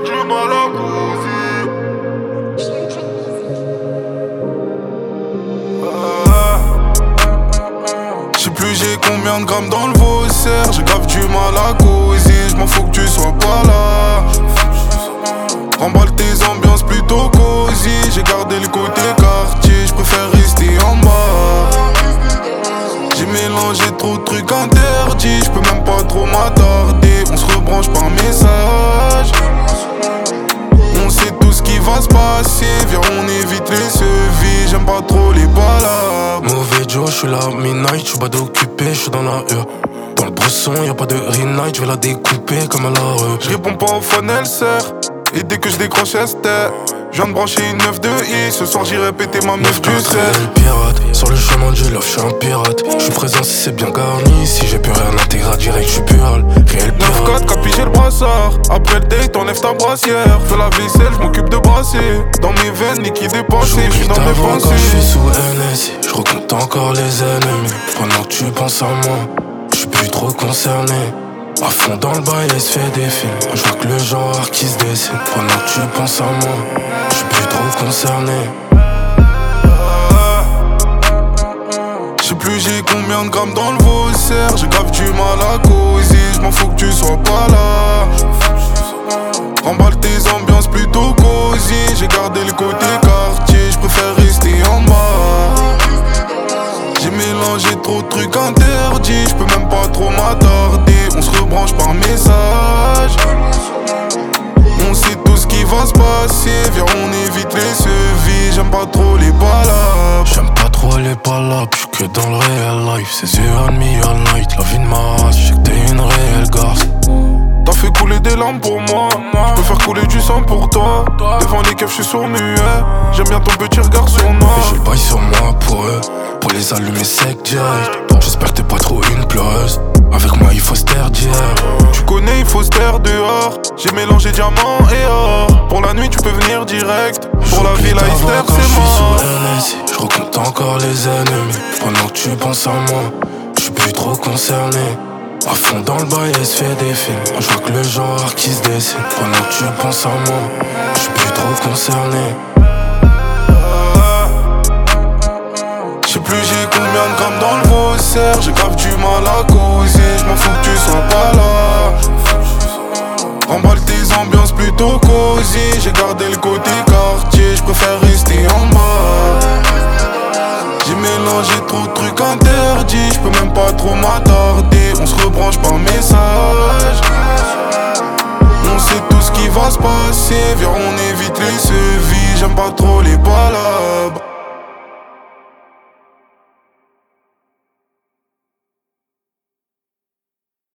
du mal à causer. J'sais plus j'ai combien de grammes dans le Vaussaire. J'ai grave du mal à causer. J'm'en fous que tu sois pas là. Remballe tes ambiances plutôt cosy. J'ai gardé le côté quartier. J'préfère rester en bas. J'ai mélangé trop de trucs interdits. J'peux même pas trop m'attarder. On se rebranche par message. On sait tout ce qui va se passer. Viens on évite les sevis. J'aime pas trop les balades. Mauvais Joe, j'suis là midnight, j'suis pas d'occupé, j'suis dans la rue. Dans le bresson, y'a pas de re-night, j'vais la découper comme à la rue. J'réponds pas au phone, elle sert. Et dès que j'décroche, elle se tait. J'viens de brancher une 9 de I. Ce soir j'irai péter ma meuf du 13. Pirate, sur le chemin du love, j'suis un pirate. J'suis présent si c'est bien garni. Si j'ai plus rien intégré direct, j'suis pural. Réel pirate. 9-4, capigé le brassard. Après le date, enlève ta brassière. Fais la vaisselle, j'm'occupe de brasser. Dans mes veines, liquide dépensé. J'suis dans mes pensées. Quand j'suis sous NSI, j'recompte encore les ennemis. Pendant que tu penses à moi, j'suis plus trop concerné. À fond dans le bail, elle se fait des films. Je vois que le genre qui se dessine. Pendant que tu penses à moi, j'suis plus trop concerné. J'sais plus j'ai combien de grammes dans le Vaussaire. J'ai grave du mal à causer. J'm'en fous que tu sois pas là. Remballe tes ambiances plutôt cosy. J'ai gardé le côté quartier. J'préfère rester en bas. J'ai mélangé trop de trucs interdits. J'peux même pas trop m'attarder. On se rebranche par message. On sait tout ce qui va se passer. Viens on évite les sevis. J'aime pas trop les balades. J'aime pas trop les palabres, j'suis que dans le real life. C'est you and me all night, la vie de ma race. J'sais que t'es une réelle garce. T'as fait couler des larmes pour moi. J'peux faire couler du sang pour toi. Devant les keufs j'suis sourd muet. J'aime bien ton petit regard sur moi. Et j'ai le bail sur moi pour eux, pour les allumer sec direct. J'espère que t'es pas trop une pleureuse. Avec moi il faut se taire d'hier. Tu connais, il faut se taire dehors. J'ai mélangé diamant et or. Pour la nuit tu peux venir direct. Pour la ville à Easter c'est mort. Je recompte encore les ennemis. Pendant que tu penses à moi, j'suis plus trop concerné. À fond dans le bail, elle se fait des films. Je vois que le genre qui se dessine. Pendant que tu penses à moi, j'suis plus trop concerné. J'sais plus j'ai combien de grammes dans le Vaussaire. J'ai grave du mal à causer. J'm'en fous que tu sois pas là. Remballe tes ambiances plutôt cosy. J'ai gardé le côté quartier. J'préfère rester en bas. J'ai mélangé trop de trucs interdits. J'peux même pas trop m'attarder. On se rebranche par message. On sait tout ce qui va se passer. Viens on évite les sevis. J'aime pas trop les balades.